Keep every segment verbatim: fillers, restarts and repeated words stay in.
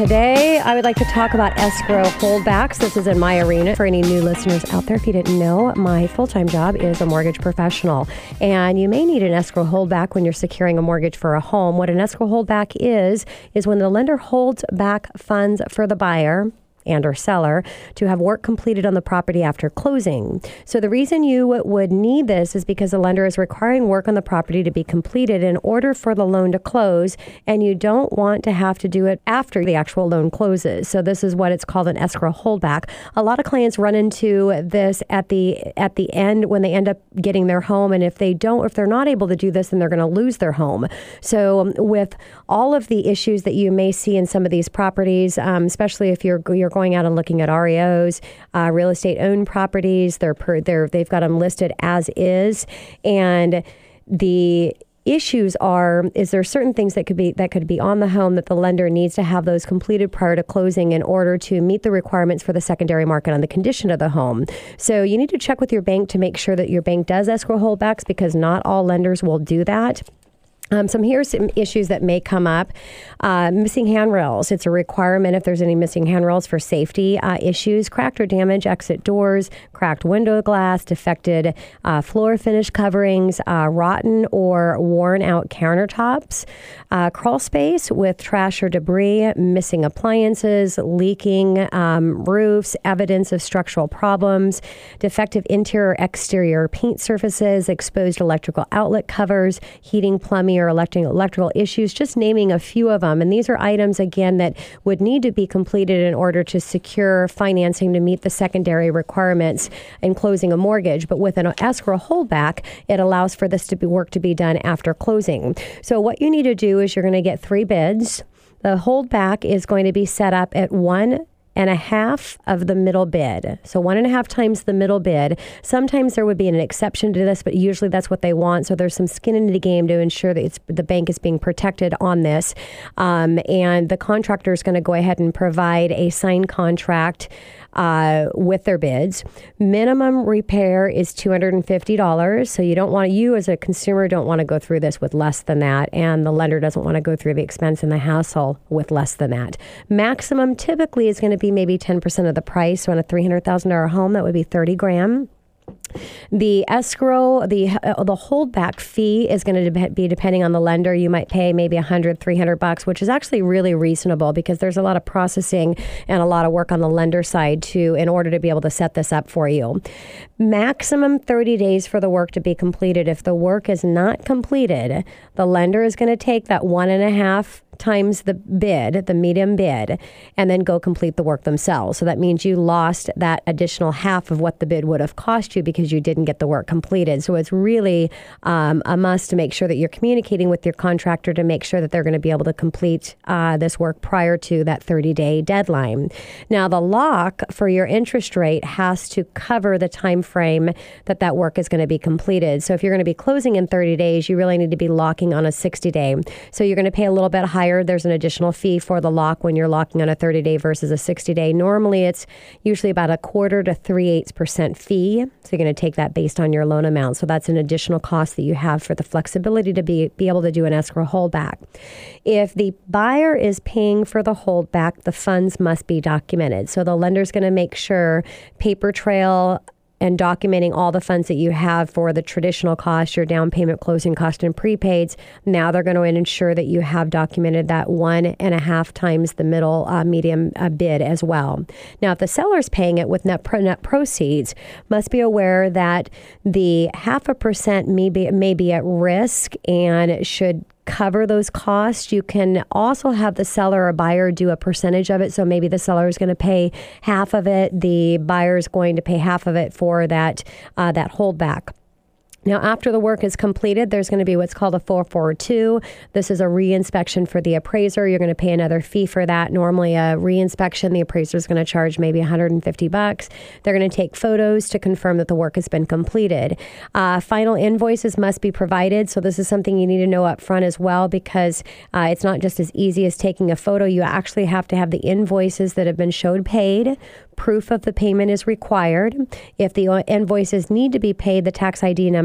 Today, I would like to talk about escrow holdbacks. This is in my arena. For any new listeners out there, if you didn't know, my full-time job is a mortgage professional. And you may need an escrow holdback when you're securing a mortgage for a home. What an escrow holdback is, is when the lender holds back funds for the buyer and or seller to have work completed on the property after closing. So the reason you would need this is because the lender is requiring work on the property to be completed in order for the loan to close, and you don't want to have to do it after the actual loan closes. So this is what it's called an escrow holdback. A lot of clients run into this at the at the end when they end up getting their home, and if they don't, if they're not able to do this, then they're going to lose their home. So um, with all of the issues that you may see in some of these properties, um, especially if you're you're going out and looking at R E Os, uh, real estate owned properties. They're per, they're they've got them listed as is, and the issues are is there certain things that could be that could be on the home that the lender needs to have those completed prior to closing in order to meet the requirements for the secondary market on the condition of the home. So you need to check with your bank to make sure that your bank does escrow holdbacks, because not all lenders will do that. Um, some here's some issues that may come up. Uh, missing handrails. It's a requirement if there's any missing handrails for safety uh, issues. Cracked or damaged exit doors, cracked window glass, defected uh, floor finish coverings, uh, rotten or worn out countertops, uh, crawl space with trash or debris, missing appliances, leaking um, roofs, evidence of structural problems, defective interior exterior paint surfaces, exposed electrical outlet covers, heating, plumbing, or electing, electrical issues, just naming a few of them. And these are items, again, that would need to be completed in order to secure financing to meet the secondary requirements in closing a mortgage. But with an escrow holdback, it allows for this to be work to be done after closing. So what you need to do is you're going to get three bids. The holdback is going to be set up at one and a half of the middle bid. So one and a half times the middle bid. Sometimes there would be an exception to this, but usually that's what they want. So there's some skin in the game to ensure that it's, the bank is being protected on this. Um, and the contractor is going to go ahead and provide a signed contract Uh, with their bids. Minimum repair is two hundred fifty dollars. So you don't want to, you as a consumer don't want to go through this with less than that. And the lender doesn't want to go through the expense in the hassle with less than that. Maximum typically is going to be maybe ten percent of the price. So on a three hundred thousand dollars home, that would be thirty grand. The escrow, the uh, the holdback fee is going to de- be depending on the lender. You might pay maybe one hundred, three hundred bucks, which is actually really reasonable because there's a lot of processing and a lot of work on the lender side too in order to be able to set this up for you. Maximum thirty days for the work to be completed. If the work is not completed, the lender is going to take that one and a half times the bid, the medium bid, and then go complete the work themselves. So that means you lost that additional half of what the bid would have cost you because you didn't get the work completed. So it's really um, a must to make sure that you're communicating with your contractor to make sure that they're going to be able to complete uh, this work prior to that thirty-day deadline. Now, the lock for your interest rate has to cover the time frame that that work is going to be completed. So if you're going to be closing in thirty days, you really need to be locking on a sixty-day. So you're going to pay a little bit higher. There's an additional fee for the lock when you're locking on a thirty-day versus a sixty-day. Normally, it's usually about a quarter to three-eighths percent fee. So you're going to take that based on your loan amount. So that's an additional cost that you have for the flexibility to be, be able to do an escrow holdback. If the buyer is paying for the holdback, the funds must be documented. So the lender's going to make sure paper trail and documenting all the funds that you have for the traditional cost, your down payment, closing cost, and prepaids. Now they're going to ensure that you have documented that one and a half times the middle uh, medium uh, bid as well. Now, if the seller's paying it with net, pro- net proceeds, must be aware that the half a percent may be, may be at risk and should cover those costs. You can also have the seller or buyer do a percentage of it. So maybe the seller is going to pay half of it. The buyer is going to pay half of it for that uh, that holdback. Now, after the work is completed, there's going to be what's called a four forty-two. This is a re-inspection for the appraiser. You're going to pay another fee for that. Normally, a re-inspection, the appraiser is going to charge maybe one hundred fifty bucks. They're going to take photos to confirm that the work has been completed. Uh, final invoices must be provided. So this is something you need to know up front as well, because uh, it's not just as easy as taking a photo. You actually have to have the invoices that have been showed paid. Proof of the payment is required. If the invoices need to be paid, the tax I D number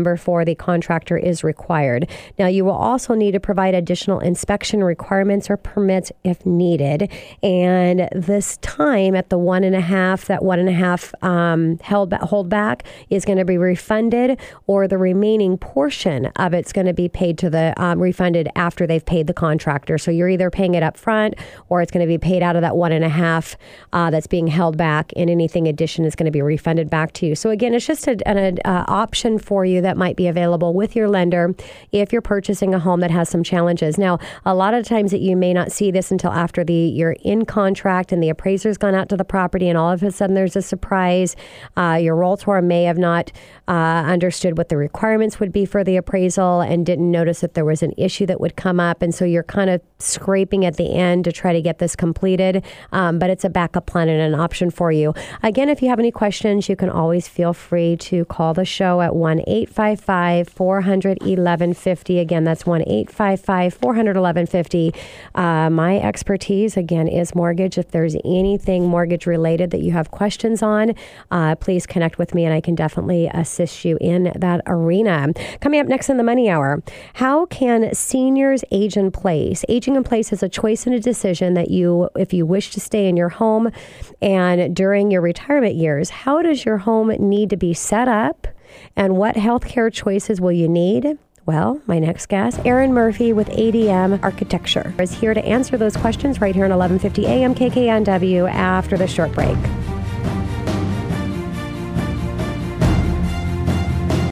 number for the contractor is required. Now, you will also need to provide additional inspection requirements or permits if needed. And this time at the one and a half, that one and a half um, held hold back is going to be refunded, or the remaining portion of it's going to be paid to the um, refunded after they've paid the contractor. So you're either paying it up front, or it's going to be paid out of that one and a half uh, that's being held back, and anything addition is going to be refunded back to you. So again, it's just a, an uh, option for you that might be available with your lender if you're purchasing a home that has some challenges. Now, a lot of times that you may not see this until after the you're in contract and the appraiser's gone out to the property, and all of a sudden there's a surprise. Uh, your realtor may have not uh, understood what the requirements would be for the appraisal and didn't notice that there was an issue that would come up, and so you're kind of scraping at the end to try to get this completed. Um, but it's a backup plan and an option for you. Again, if you have any questions, you can always feel free to call the show at one eight five five, four hundred, eleven fifty. Again, that's one eight five five, four hundred, eleven fifty. Uh, my expertise, again, is mortgage. If there's anything mortgage related that you have questions on, uh, please connect with me and I can definitely assist you in that arena. Coming up next in the Money Hour, how can seniors age in place? Aging in place is a choice and a decision that you, if you wish to stay in your home and during your retirement years, how does your home need to be set up, and what healthcare choices will you need? Well, my next guest, Erin Murphy with A D M Architecture, is here to answer those questions right here on eleven fifty A M K K N W after the short break.